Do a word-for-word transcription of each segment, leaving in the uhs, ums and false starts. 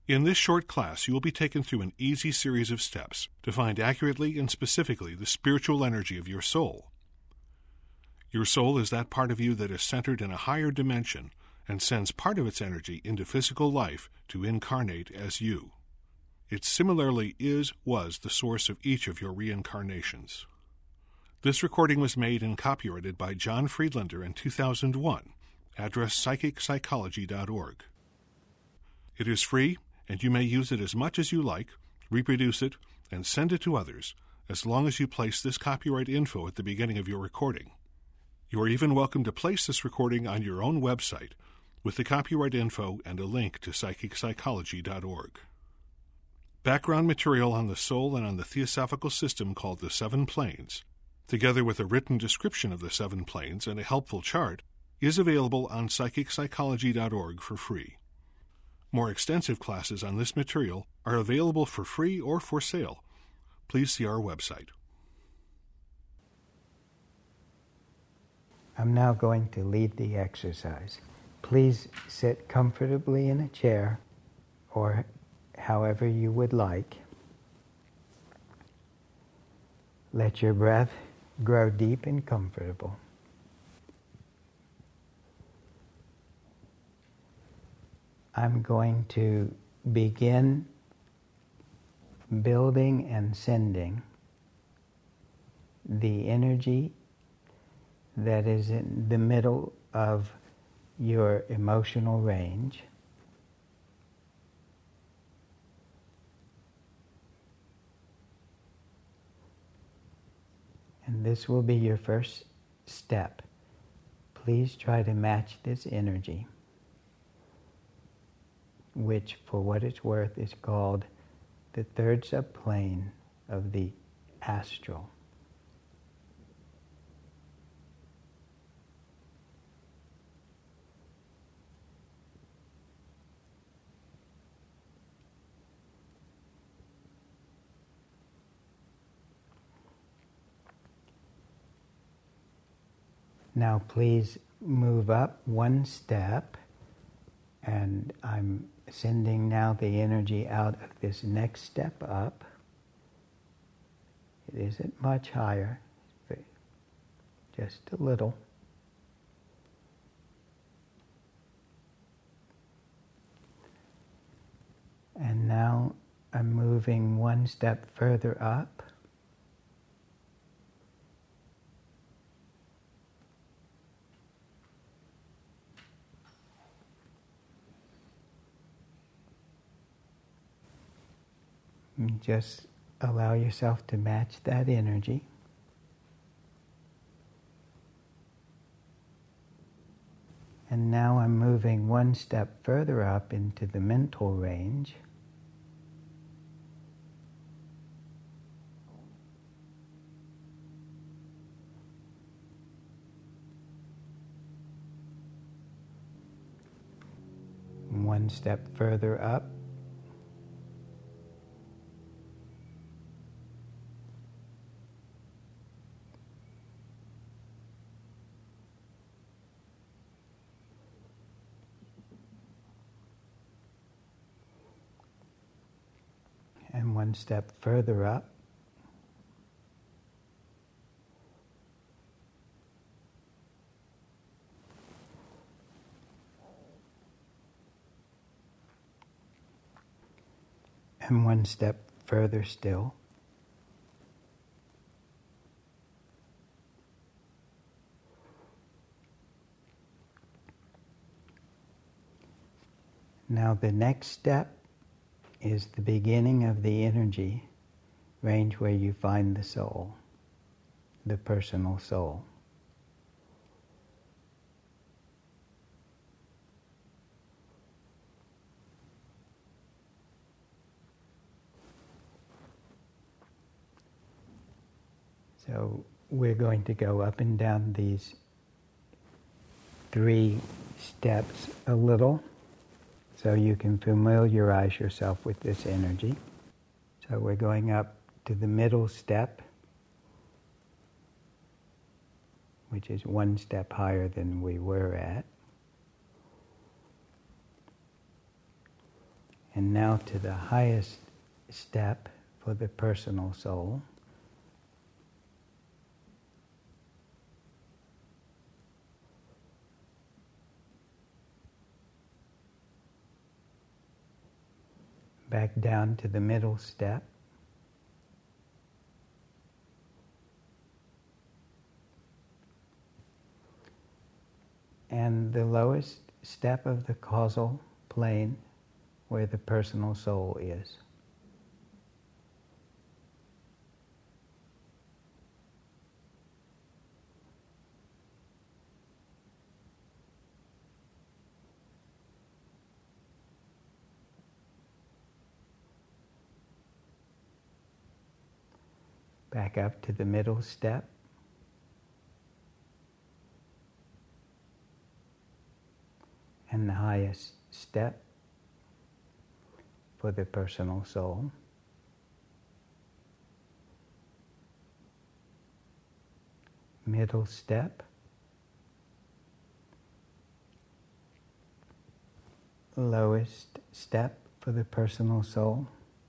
In this short class, you will be taken through an easy series of steps to find accurately and specifically the spiritual energy of your soul. Your soul is that part of you that is centered in a higher dimension and sends part of its energy into physical life to incarnate as you. It similarly is, was the source of each of your reincarnations. This recording was made and copyrighted by John Friedlander in two thousand one. Address psychic psychology dot org. It is free, and you may use it as much as you like, reproduce it, and send it to others, as long as you place this copyright info at the beginning of your recording. You are even welcome to place this recording on your own website with the copyright info and a link to psychic psychology dot org. Background material on the soul and on the theosophical system called the Seven Planes, together with a written description of the Seven Planes and a helpful chart, is available on psychic psychology dot org for free. More extensive classes on this material are available for free or for sale. Please see our website. I'm now going to lead the exercise. Please sit comfortably in a chair or however you would like. Let your breath grow deep and comfortable. I'm going to begin building and sending the energy that is in the middle of your emotional range. And this will be your first step. Please try to match this energy, which, for what it's worth, is called the third subplane of the astral. Now please move up one step, and I'm sending now the energy out of this next step up. It isn't much higher, but just a little. And now I'm moving one step further up. And just allow yourself to match that energy. And now I'm moving one step further up into the mental range. One step further up. And one step further up. And one step further still. Now the next step is the beginning of the energy range where you find the soul, the personal soul. So we're going to go up and down these three steps a little, so you can familiarize yourself with this energy. So we're going up to the middle step, which is one step higher than we were at. And now to the highest step for the personal soul. Back down to the middle step. And the lowest step of the causal plane where the personal soul is. Back up to the middle step. And the highest step for the personal soul. Middle step. Lowest step for the personal soul.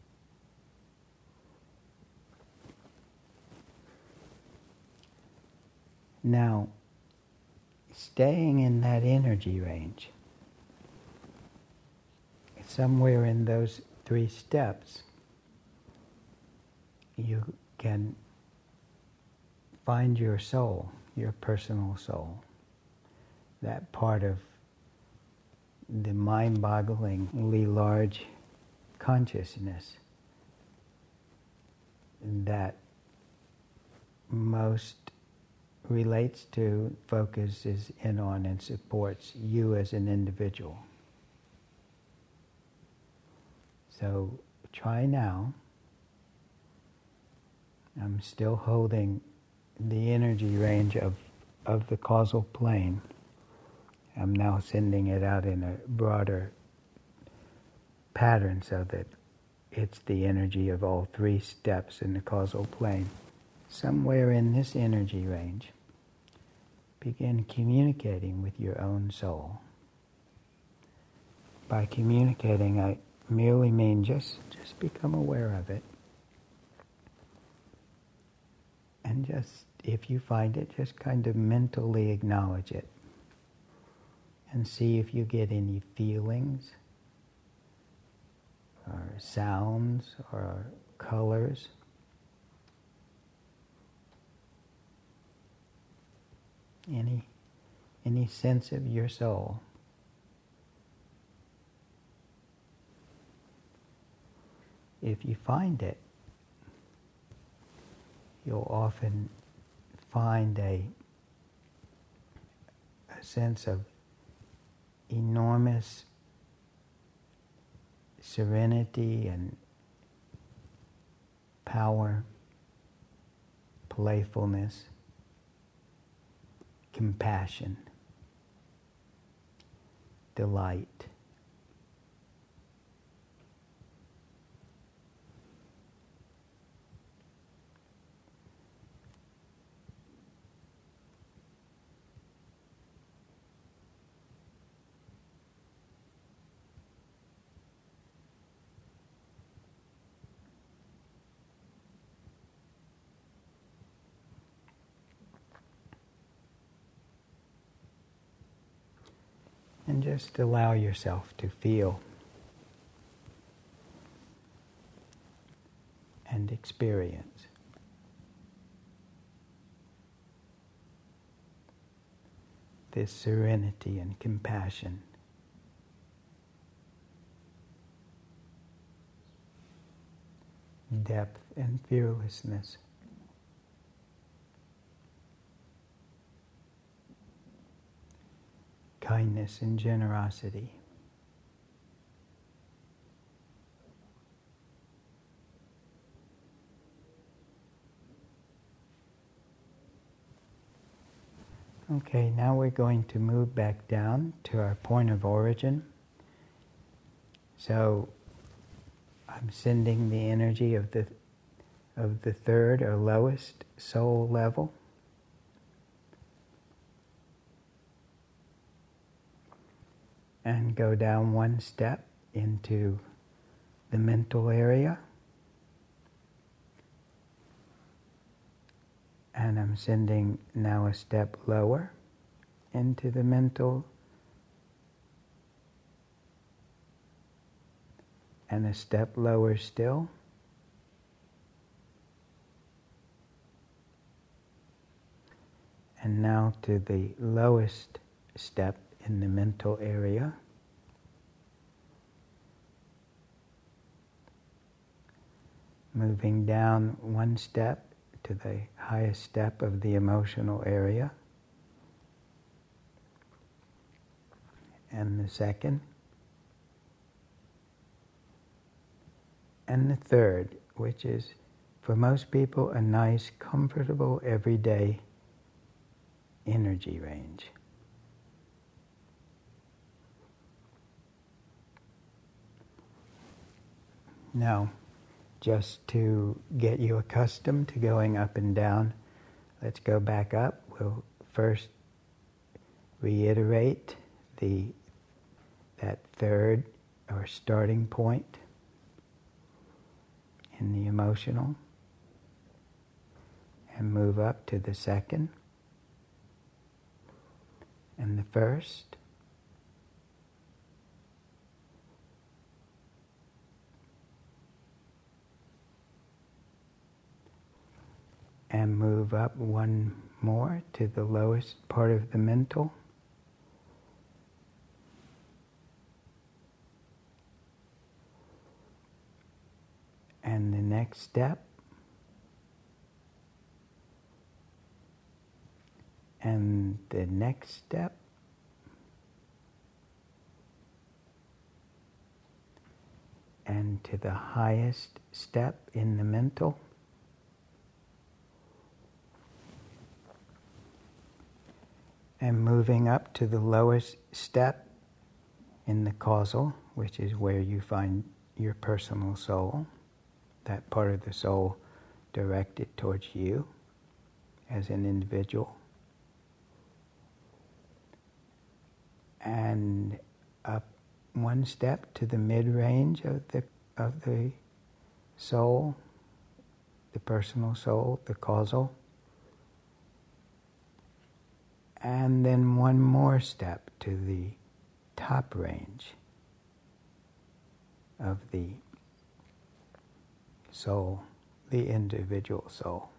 Now, staying in that energy range, somewhere in those three steps, you can find your soul, your personal soul, that part of the mind-bogglingly large consciousness that most relates to, focuses in on, and supports you as an individual. So try now. I'm still holding the energy range of, of the causal plane. I'm now sending it out in a broader pattern so that it's the energy of all three steps in the causal plane. Somewhere in this energy range, begin communicating with your own soul. By communicating, I merely mean just, just become aware of it. And just, if you find it, just kind of mentally acknowledge it. And see if you get any feelings, or sounds, or colors. Any, any sense of your soul. If you find it, you'll often find a, a sense of enormous serenity and power, playfulness, compassion, delight. And just allow yourself to feel and experience. This serenity and compassion. Depth and fearlessness. Kindness and generosity. Okay, now we're going to move back down to our point of origin. So I'm sending the energy of the of the third or lowest soul level. And go down one step into the mental area. And I'm sending now a step lower into the mental, and a step lower still. And now to the lowest step in the mental area. Moving down one step to the highest step of the emotional area. And the second. And the third, which is for most people a nice, comfortable, everyday energy range. Now, just to get you accustomed to going up and down, let's go back up. We'll first reiterate the that third or starting point in the emotional, and move up to the second and the first, and move up one more to the lowest part of the mental, and the next step, and the next step, and to the highest step in the mental, and moving up to the lowest step in the causal, which is where you find your personal soul, that part of the soul directed towards you as an individual. And up one step to the mid-range of the of the soul, the personal soul, the causal. And then one more step to the top range of the soul, the individual soul.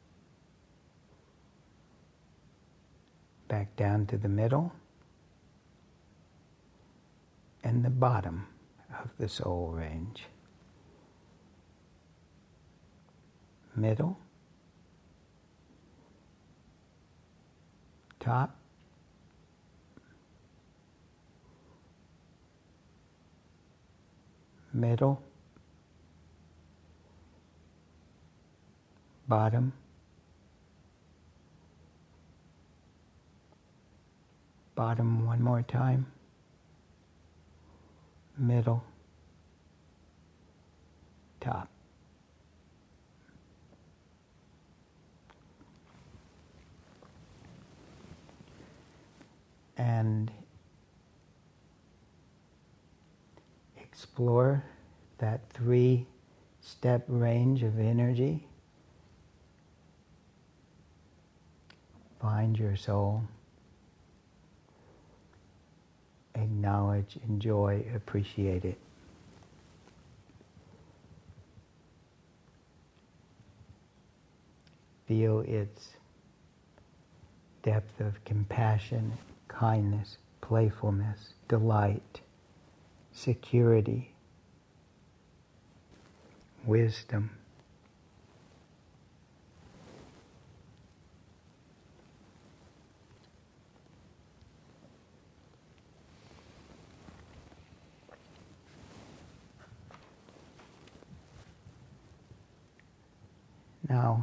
Back down to the middle and the bottom of the soul range. Middle, top, middle, bottom, bottom one more time, middle, top. And explore that three-step range of energy. Find your soul. Acknowledge, enjoy, appreciate it. Feel its depth of compassion, kindness, playfulness, delight, security, wisdom. Now,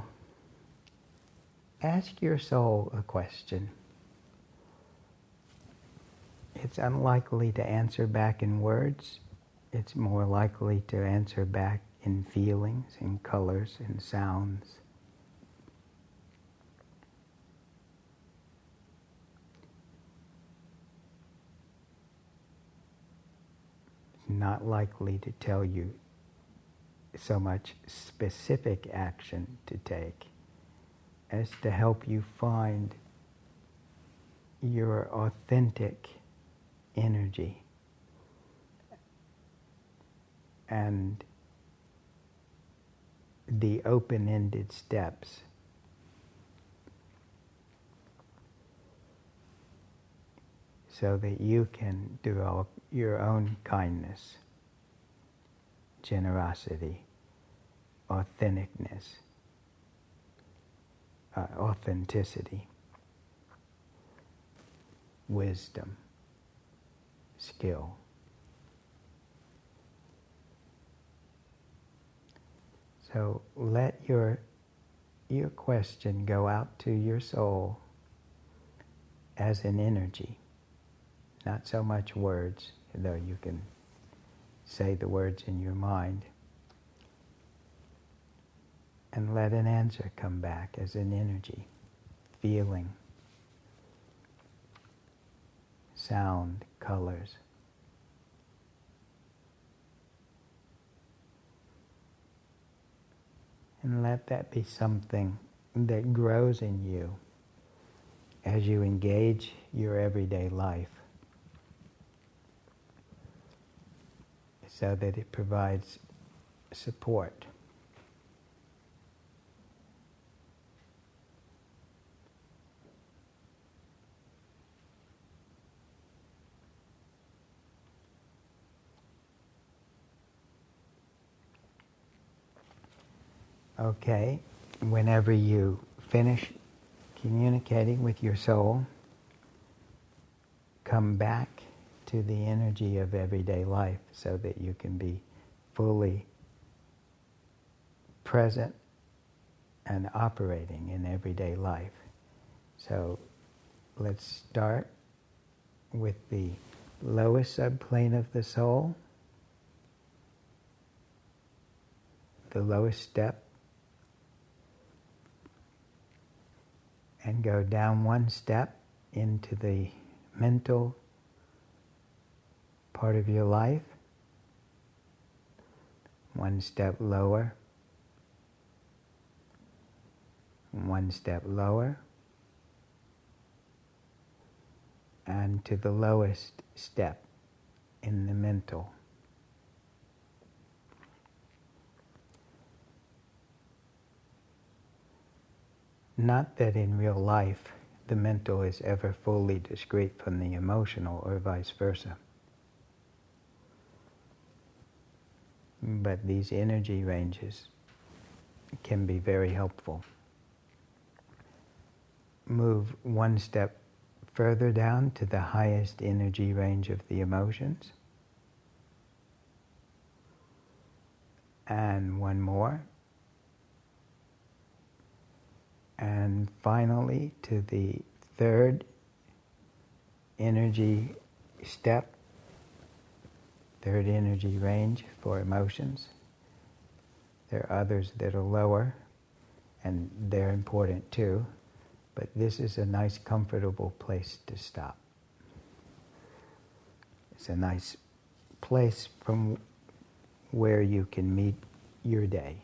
ask your soul a question. It's unlikely to answer back in words. It's more likely to answer back in feelings, in colors, in sounds. It's not likely to tell you so much specific action to take as to help you find your authentic energy and the open-ended steps so that you can develop your own kindness, generosity, authenticness, uh, authenticity, wisdom, skill. So let your your question go out to your soul as an energy, not so much words, though you can say the words in your mind, and let an answer come back as an energy, feeling, sound, colors. And let that be something that grows in you as you engage your everyday life, so that it provides support. Okay, whenever you finish communicating with your soul, come back to the energy of everyday life so that you can be fully present and operating in everyday life. So let's start with the lowest subplane of the soul, the lowest step, and go down one step into the mental part of your life, one step lower, one step lower, and to the lowest step in the mental. Not that in real life the mental is ever fully discrete from the emotional or vice versa. But these energy ranges can be very helpful. Move one step further down to the highest energy range of the emotions. And one more. And finally, to the third energy step, third energy range for emotions. There are others that are lower, and they're important too, but this is a nice, comfortable place to stop. It's a nice place from where you can meet your day.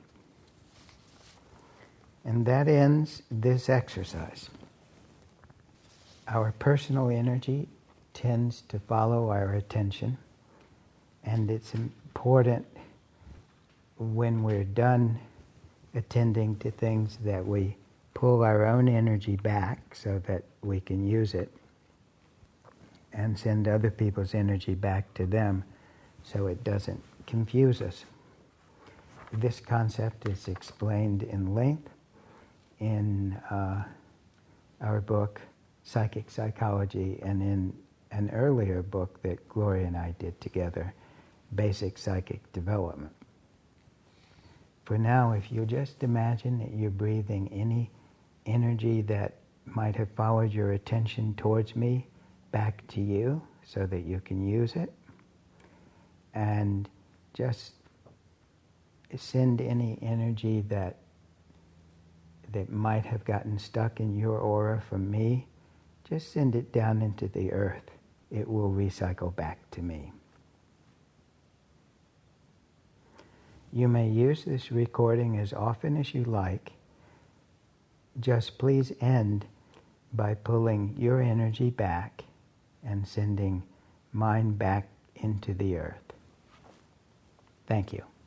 And that ends this exercise. Our personal energy tends to follow our attention, and it's important when we're done attending to things that we pull our own energy back so that we can use it and send other people's energy back to them so it doesn't confuse us. This concept is explained in length in uh, our book, Psychic Psychology, and in an earlier book that Gloria and I did together, Basic Psychic Development. For now, if you just imagine that you're breathing any energy that might have followed your attention towards me back to you so that you can use it, and just send any energy that that might have gotten stuck in your aura from me, just send it down into the earth. It will recycle back to me. You may use this recording as often as you like. Just please end by pulling your energy back and sending mine back into the earth. Thank you.